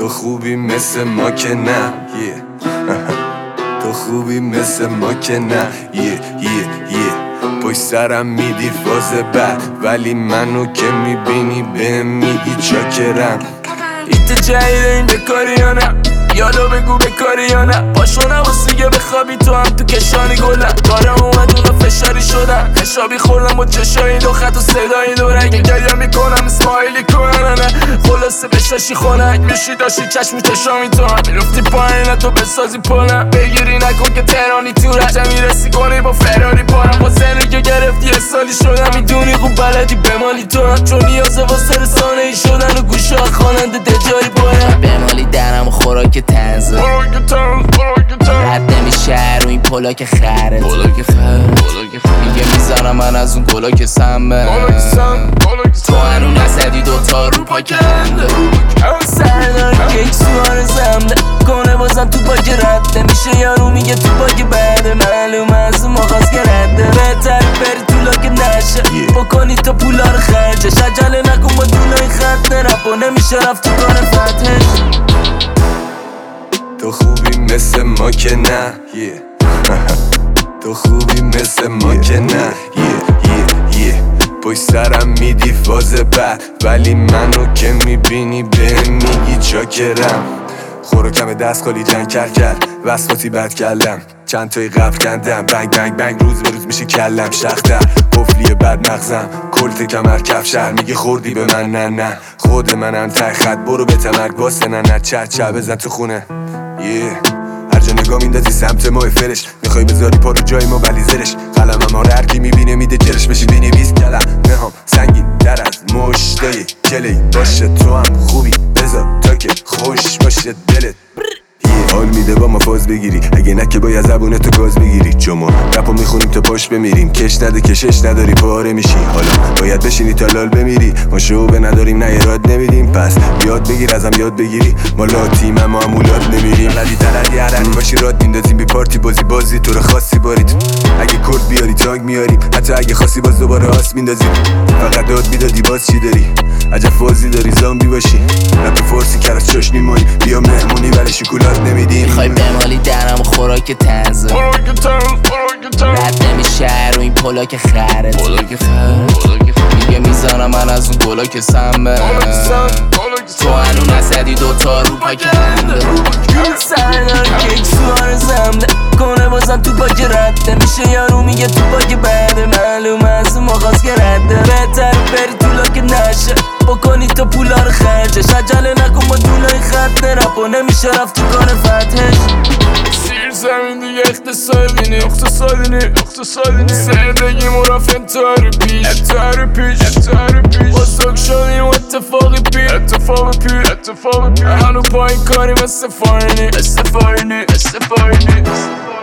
خوبی مثل ما که نه تو خوبی مثل ما که نه پشت سرم میدی فاز بد، ولی منو که میبینی بهم میگی چاکرم. ایت جدید این بکاری یا نه؟ یالا بگو بکاری یا نه؟ پاشو نواستی که بخوابی تو هم تو کشانی گلم. دارم اومد اونا فشاری شدم، خشابی خوردم با چشایی دو خط و صدایی دو رنگ. گریا میکنم اسمایلی کنن نه خلاصه بشاشی خونک میشی داشتی چشم چشامی تو هم میرفتی پایین تو بسازی پلم. بگیری نکن که تهرانی تو رجا میرسی کنی با فراری پارم. با زنی که گرفتی یه سالی شدم میدونی خوب بلدی بمالی تو هم، چون نیازه واسه رسانه ای شدن و گوشه خواننده دجاری بایم. بمالی درم و خوراک تنزه رد نمیشه رو این پلاک خره میگه میزنم من از اون گلا که سمه تو هنو نزدی دوتا رو پاک هنده. اون سردار که یک سوار زمده کنه بازم تو پاک رد نمیشه یارو میگه تو پاک بده. معلوم از اون مخواست که رده بهتر بری تو لاک نشه بکنی تا پولا رو خرجش. عجله نکن با دونای خط نرپ و نمیشه رفت تو کار فتحش. تو خوبی مثل ما که نه تو خوبی مثل ما که نه پشت سرم میدی فاز بد، ولی منو که میبینی بهم میگی چاکرم. خوراکم دست خالی جنگ کرد وسواسی بد کلم، چند تایی قبل کندم بنگ بنگ بنگ روز به روز میشه کلم شختر. قفلی بد مغزم کلت کمر کفشر میگه خوردی به من نه خود منم ته خط برو به تمرگ واسه نه چه بزن تو خونه هر جا نگاه میندازی سمت ما فرش میخوای بذاری پا رو جای ما ولی زرش قلمم ها رو هرکی میبینه میده جرش بشی بنویس کلمه هم سنگین در از مشتای کلی باشه. تو هم خوبی بذار تا که خوش باشه دلت حال میده با ما فاز بگیری، اگه نه که باید زبونه تو گاز بگیری. چون ما رپو میخونیم تا پاش بمیریم، کش نده کشش نداری پاره میشی. حالا باید بشینی تا لال بمیری، ما شعبه نداریم نه ایراد نمیدیم. پس یاد بگیر ازم یاد بگیری، ما لاتیم اما امولات نمیریم. ردی تردی هرن باشی راد میندازیم بی پارتی بازی تو رو خاصی بارید. اگه کرد بیاری تانگ میاریم، حتی اگه خاصی باز دوباره هاست میندازیم. فقط داد میدادی باز چی داری؟ عجب فازی داری زامبی باشی. رپ فارسی کرد چشنی مایی بیا مهمونی ولی شکلات نمیدیم. میخوای بمالی درم و خوراک تنزه رد نمیشه رو این پلاک خره میگه میزنم من از اون گلا که سمه تو هنو نزدی دوتا رو پاک هنده. اون سردار که یک سوار زمده کنه بازم تو پاک رد نمیشه یارو میگه تو پاک بده. معلوم از اون مخواست که رده بهتر بری تو لاک نشه بکنی تا پولا رو خرجش. عجله نکن با دونای خط نرپ و نمیشه رفت تو کار فتحش. سیر زمین دیگه اقتصادی زندگی مرافع انتحار پیش بزرگ شدیم اتفاقی پیر هنو پایین کاریم استفارینی